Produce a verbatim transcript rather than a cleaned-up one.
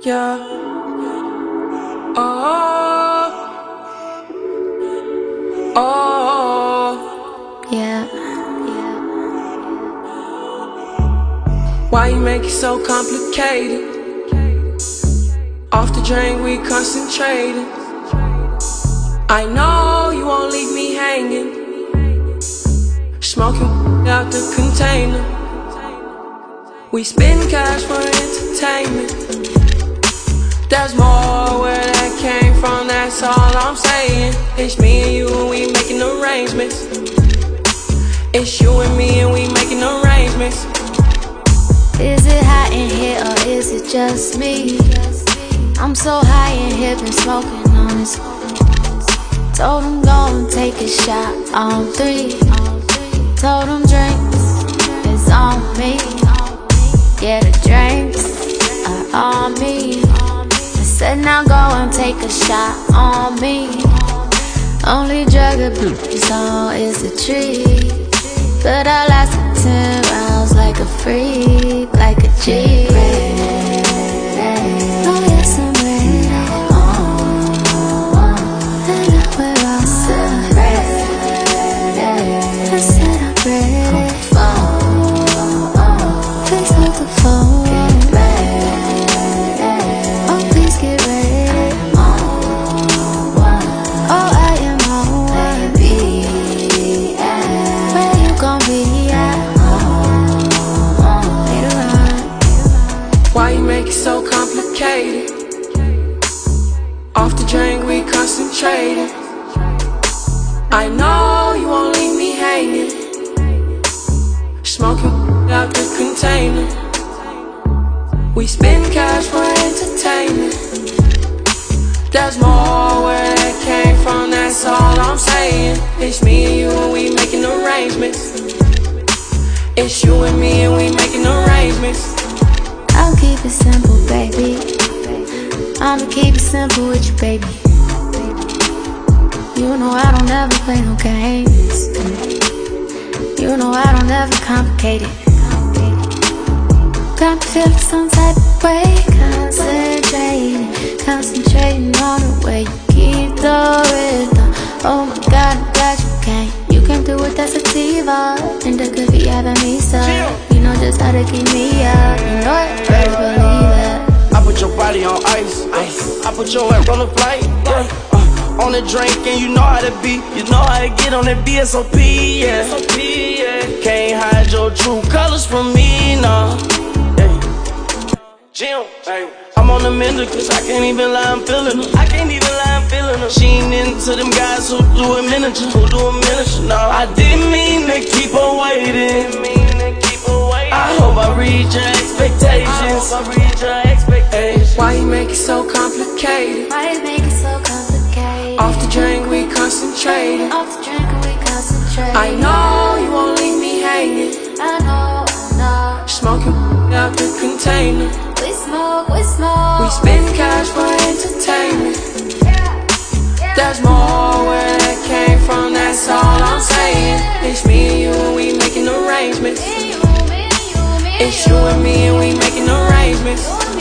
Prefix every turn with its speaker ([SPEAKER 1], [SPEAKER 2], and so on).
[SPEAKER 1] Yeah. Oh. Oh.
[SPEAKER 2] Yeah. Yeah.
[SPEAKER 1] Why you make it so complicated? Off the drain, we concentrating. I know you won't leave me hanging. Smoking out the container. We spend cash for entertainment. There's more where that came from, that's all I'm saying. It's me and you and we making arrangements. It's you and me and we making arrangements.
[SPEAKER 2] Is it hot in here or is it just me? I'm so high in here, been smoking on this. Told him go and take a shot on three. Told him drinks is on me. Yeah, the drinks are on me. I said now go and take a shot on me. Only drug abuse on is a tree. But I lasted ten rounds like a freak, like a G. Oh yes, I'm ready. And I wear all I said I'm ready. Please hold the phone. Oh, please get ready. Oh, I am on one. Where you gon' be at? Later on.
[SPEAKER 1] Why you make it so complicated? Off the drain, we concentrating. I know you won't leave me hanging. Smoking out the container. We spend cash for entertainment. There's more where that came from, that's all I'm saying. It's me and you and we making arrangements. It's you and me and we making arrangements.
[SPEAKER 2] I'll keep it simple, baby. I'ma keep it simple with you, baby. You know I don't ever play no games. You know I don't ever complicate it. Got me feeling some type of way. Concentrating, concentrating on the way you keep the rhythm. Oh my God, I'm glad you came. You came through with that sativa, and that could be having me stuck. You know just how to keep me up. You know I really believe it.
[SPEAKER 3] I put your body on ice, ice. I put your head on the flight, yeah. uh, On the drink and you know how to be. You know how to get on that B S O P, yeah. Can't hide your true colors from me, nah. Hey. Jim, hey. I'm on the mender cause I can't even lie, I'm feeling her. I can't even lie, I'm feeling her. She ain't into them guys who do a miniature, who do a miniature, no. I didn't mean to keep her waiting. I hope I reach your expectations. I reach your expectations.
[SPEAKER 1] Why you make it so complicated?
[SPEAKER 2] Why you make it so complicated?
[SPEAKER 1] Off the drink, we concentrating.
[SPEAKER 2] Off the drink and we concentrate.
[SPEAKER 1] I know you won't leave me hanging.
[SPEAKER 2] I know, I know.
[SPEAKER 1] Smoking out the container.
[SPEAKER 2] We smoke, we smoke.
[SPEAKER 1] We spend cash for entertainment. There's more where that came from, that's all I'm saying. It's me and you and we making arrangements. It's you and me and we making arrangements.